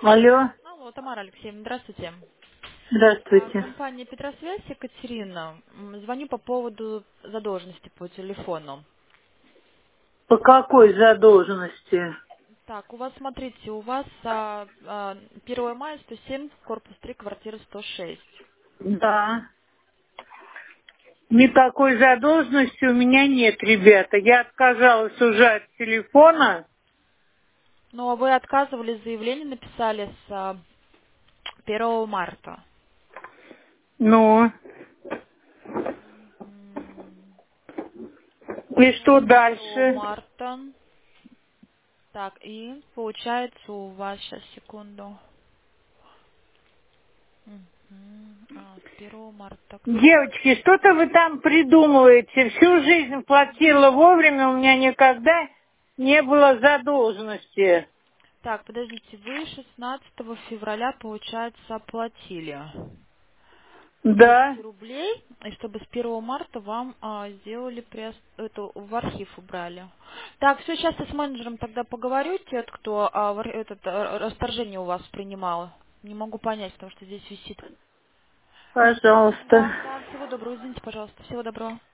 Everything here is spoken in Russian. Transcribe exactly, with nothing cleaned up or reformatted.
Алло, Алло, Тамара Алексеевна, здравствуйте. А, здравствуйте. Компания Петросвязь, Екатерина. М, Звоню по поводу задолженности по телефону. По какой задолженности? Так, у вас, смотрите, у вас а, а, первое мая сто семь, корпус три, квартира сто шесть. Да. Никакой задолженности у меня нет, ребята. Я отказалась уже от телефона. Ну, а вы отказывали, заявление написали с а, первого марта. Ну, М, и что Так, первого дальше? марта. Так, и получается у вас, сейчас, секунду. Мгм. А, с первого марта. Так, Девочки, что-то вы там придумываете. Всю жизнь платила вовремя, у меня никогда не было задолженности. Так, подождите, вы шестнадцатого февраля, получается, оплатили двести Да. рублей, и чтобы с первого марта вам а, сделали приос- это, в архив убрали. Так, все, сейчас я с менеджером тогда поговорю, те, кто а, в ар- этот, а, расторжение у вас принимал. Не могу понять, потому что здесь висит. Пожалуйста. Да, да, всего доброго, извините, пожалуйста, всего доброго.